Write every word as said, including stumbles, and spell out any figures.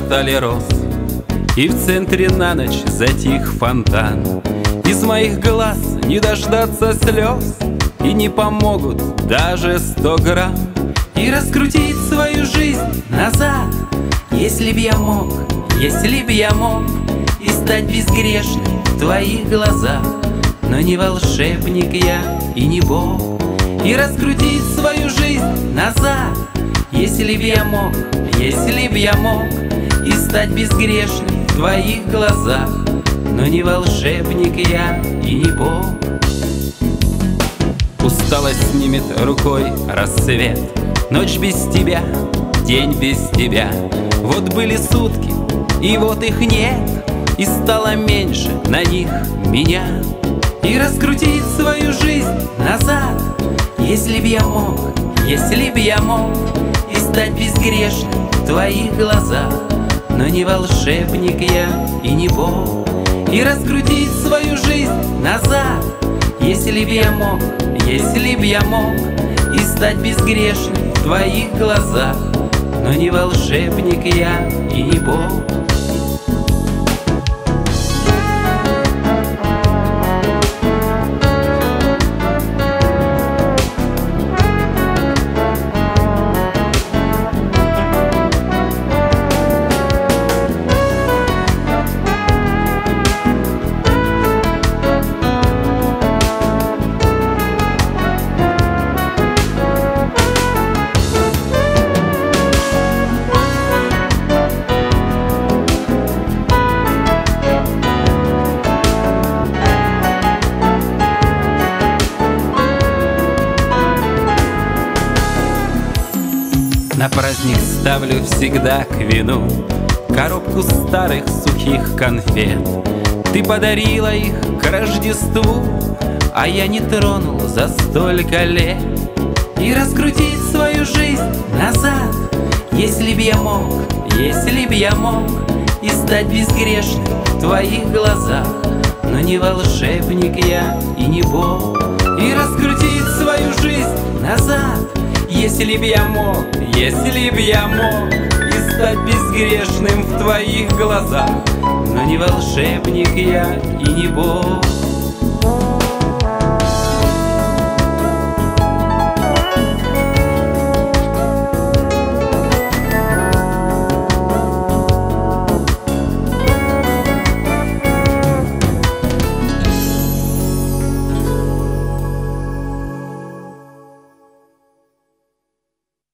расцветали роз, и в центре на ночь затих фонтан. Из моих глаз не дождаться слез, и не помогут даже сто грамм. И раскрутить свою жизнь назад, если б я мог, если б я мог, и стать безгрешным в твоих глазах. Но не волшебник я и не бог. И раскрутить свою жизнь назад, если б я мог, если б я мог, и стать безгрешным в твоих глазах. Но не волшебник я и не бог. Усталость снимет рукой рассвет, ночь без тебя, день без тебя. Вот были сутки, и вот их нет, и стало меньше на них меня. И раскрутить свою жизнь назад, если б я мог, если б я мог, и стать безгрешным в твоих глазах. Но не волшебник я и не бог. И раскрутить свою жизнь назад, если б я мог, если б я мог, и стать безгрешным в твоих глазах. Но не волшебник я и не бог. На праздник ставлю всегда к вину коробку старых сухих конфет. Ты подарила их к Рождеству, а я не тронул за столько лет. И раскрутить свою жизнь назад, если б я мог, если б я мог, и стать безгрешным в твоих глазах. Но не волшебник я и не бог. И раскрутить свою жизнь назад, если б я мог, если б я мог, и стать безгрешным в твоих глазах. Но не волшебник я и не бог.